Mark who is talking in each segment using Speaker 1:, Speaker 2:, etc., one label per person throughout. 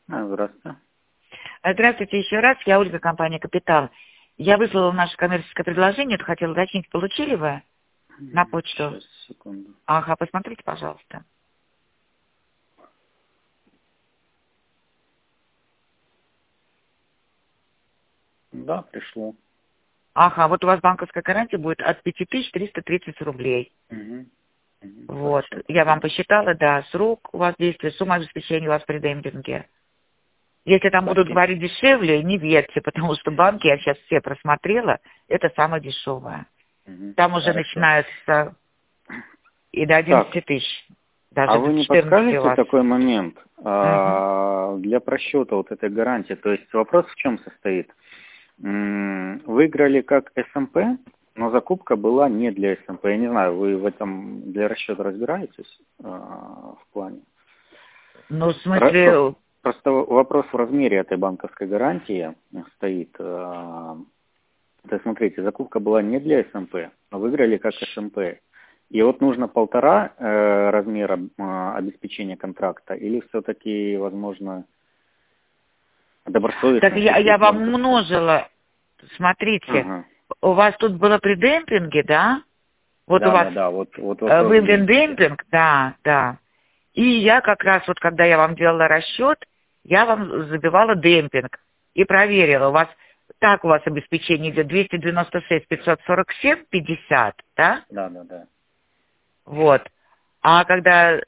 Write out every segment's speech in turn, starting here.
Speaker 1: Здравствуйте.
Speaker 2: Здравствуйте еще раз. Я Ольга, компания «Капитал». Я выслала наше коммерческое предложение. Это хотела уточнить. Получили вы на почту?
Speaker 1: Сейчас, секунду.
Speaker 2: Ага, посмотрите, пожалуйста.
Speaker 1: Да, пришло.
Speaker 2: Ага, вот у вас банковская гарантия будет от 5330 рублей.
Speaker 1: Угу.
Speaker 2: Вот.
Speaker 1: Хорошо.
Speaker 2: Я вам посчитала, да, срок у вас действия, сумма обеспечения у вас при демпинге. Если там будут
Speaker 1: Спасибо.
Speaker 2: говорить дешевле, не верьте, потому что банки, я сейчас все просмотрела, это самое дешевое.
Speaker 1: Угу.
Speaker 2: Там уже
Speaker 1: Хорошо.
Speaker 2: начинается и до 11 тысяч. Даже
Speaker 1: А
Speaker 2: до
Speaker 1: вы не
Speaker 2: 14 у
Speaker 1: подскажете
Speaker 2: вас.
Speaker 1: такой момент
Speaker 2: Мгм.
Speaker 1: для просчета вот этой гарантии? То есть вопрос в чем состоит? Выиграли как СМП, но закупка была не для СМП. Я не знаю, вы в этом для расчета разбираетесь в плане?
Speaker 2: Ну, в смысле,
Speaker 1: Просто вопрос в размере этой банковской гарантии стоит. То есть, смотрите, закупка была не для СМП, но выиграли как СМП. И вот нужно 1,5 размера обеспечения контракта, или все-таки, возможно, добросовестность?
Speaker 2: так я вам умножила. Смотрите,
Speaker 1: Ага.
Speaker 2: у вас тут было при демпинге, да? Вот у вас
Speaker 1: Да, вот вопрос в
Speaker 2: выявлен
Speaker 1: демпинге.
Speaker 2: демпинг, да. И я как раз вот, когда я вам делала расчет, я вам забивала демпинг и проверила. У вас обеспечение идет 296, 547, 50, да?
Speaker 1: Да.
Speaker 2: Вот. А когда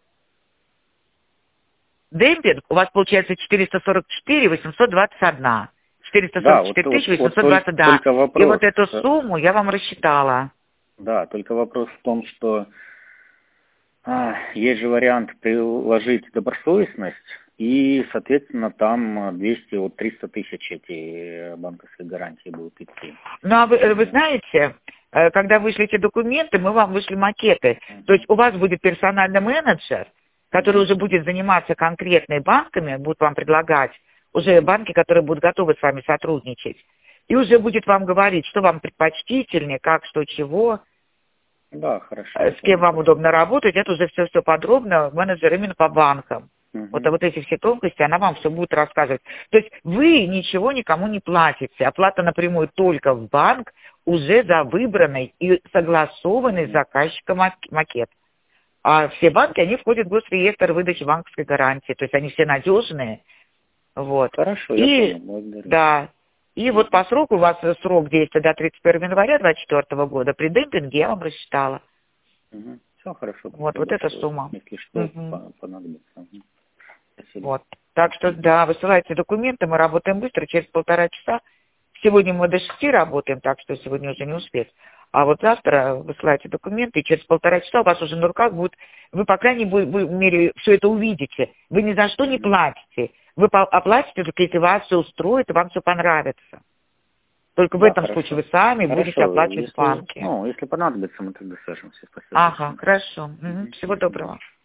Speaker 2: демпинг, у вас получается 444, 821.
Speaker 1: Да,
Speaker 2: 444 тысячи
Speaker 1: вот
Speaker 2: 820, да.
Speaker 1: только
Speaker 2: И вот
Speaker 1: вопрос,
Speaker 2: эту сумму я вам рассчитала.
Speaker 1: да, только вопрос в том, что есть же вариант приложить добросовестность, и, соответственно, там 300 тысяч эти банковские гарантии будут идти.
Speaker 2: Ну, а вы знаете, когда вышли эти документы, мы вам вышли макеты. То есть у вас будет персональный менеджер, который уже будет заниматься конкретными банками, будут вам предлагать уже банки, которые будут готовы с вами сотрудничать. И уже будет вам говорить, что вам предпочтительнее, как, что, чего,
Speaker 1: Да, хорошо.
Speaker 2: с кем вам удобно работать. Это уже все подробно менеджер именно по банкам.
Speaker 1: Угу.
Speaker 2: Вот эти все тонкости, она вам все будет рассказывать. То есть вы ничего никому не платите. Оплата напрямую только в банк уже за выбранный и согласованный с заказчиком макет. А все банки, они входят в госреестр выдачи банковской гарантии. То есть они все надежные. Вот.
Speaker 1: Хорошо, я
Speaker 2: И,
Speaker 1: понял, благодарю.
Speaker 2: да. И вот по сроку, у вас срок действия до 31 января 2024 года. При демпинге я вам рассчитала.
Speaker 1: Угу. Все хорошо,
Speaker 2: Вот
Speaker 1: спасибо
Speaker 2: эта
Speaker 1: большое.
Speaker 2: сумма.
Speaker 1: Если что,
Speaker 2: Мгм.
Speaker 1: понадобится. Угу. Спасибо.
Speaker 2: Вот. Так что, да, высылайте документы, мы работаем быстро, через 1,5 часа. Сегодня мы до 6 работаем, так что сегодня уже не успеть. А вот завтра высылайте документы, и через 1,5 часа у вас уже на руках будет, вы, по крайней мере, все это увидите. Вы ни за что не платите. Вы оплатите, только если вас все устроит и вам все понравится. Только в
Speaker 1: Да,
Speaker 2: этом
Speaker 1: хорошо.
Speaker 2: случае вы сами будете оплачивать в банке.
Speaker 1: Если понадобится, мы тогда свяжемся. Спасибо
Speaker 2: Ага,
Speaker 1: большое.
Speaker 2: хорошо. Мгм. Всего доброго.